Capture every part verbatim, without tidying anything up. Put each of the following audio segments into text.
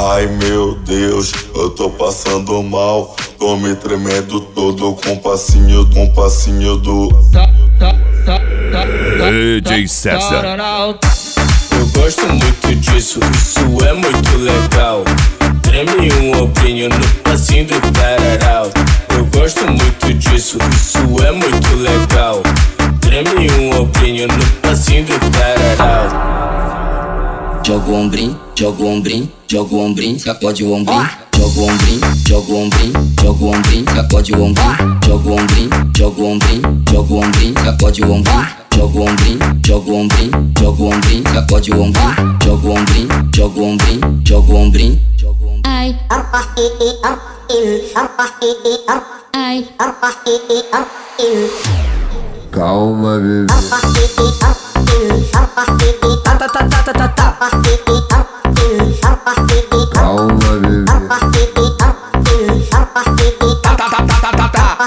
Ai meu Deus, eu tô passando mal. Tô me tremendo todo com passinho, com passinho do D J César. Eu gosto muito disso, isso é muito legal. Treme um ombrinho no passinho do tararau. Eu gosto muito disso, isso é muito legal. Treme um ombrinho no passinho do tararau. Joga o ombrinho, joga o ombrinho, joga o ombrinho, sacode o ombrinho. Joga o ombrinho, joga o ombrinho, joga o ombrinho, sacode o ombrinho. Joga o ombrinho, joga o ombrinho, joga o ombrinho, sacode o ombrinho. Joga o ombrinho, joga o ombrinho, joga o ombrinho, sacode o ombrinho. Joga o ombrinho, joga o ombrinho, joga o ombrinho. Ai, ai, Calma, bebê. Tá, tá, tá, tá, tá, tá. Calma, bebê. Tá, tá, tá, tá, tá, tá.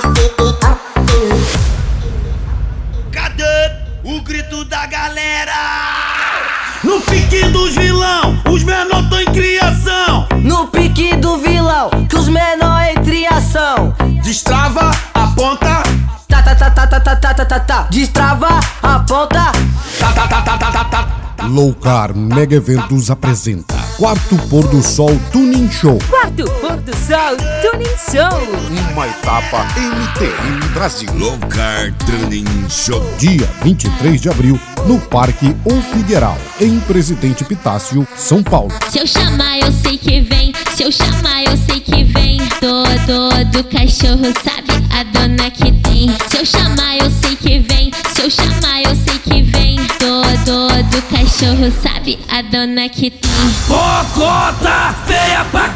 Cadê o grito da galera? No pique dos vilão, os menor tão em criação. No pique do vilão, que os menor entre ação. Destrava, aponta. Tá, tá, tá, tá, tá, tá, tá, tá, tá, tá. Destrava, aponta. Tá, tá, tá, tá, tá, tá, tá. Loucar Mega Eventos apresenta Quarto Pôr do Sol Tuning Show. Quarto Pôr do Sol Tuning Show. Uma etapa M T M Brasil. Loucar Tuning Show. Dia vinte e três de abril, no Parque O Figueiral, em Presidente Epitácio, São Paulo. se eu chamar eu sei que vem, se eu chamar eu sei que vem. Todo do cachorro sabe a dona que tem. Se eu chamar eu sei que vem, se eu chamar eu sei que vem. Todo do cachorro sabe a dona que tem. Cocota feia pra...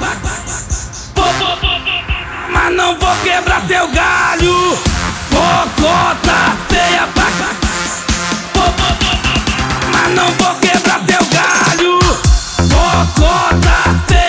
Mas não vou quebrar teu galho. Cocota feia pra... Mas não vou quebrar teu galho. Cocota feia.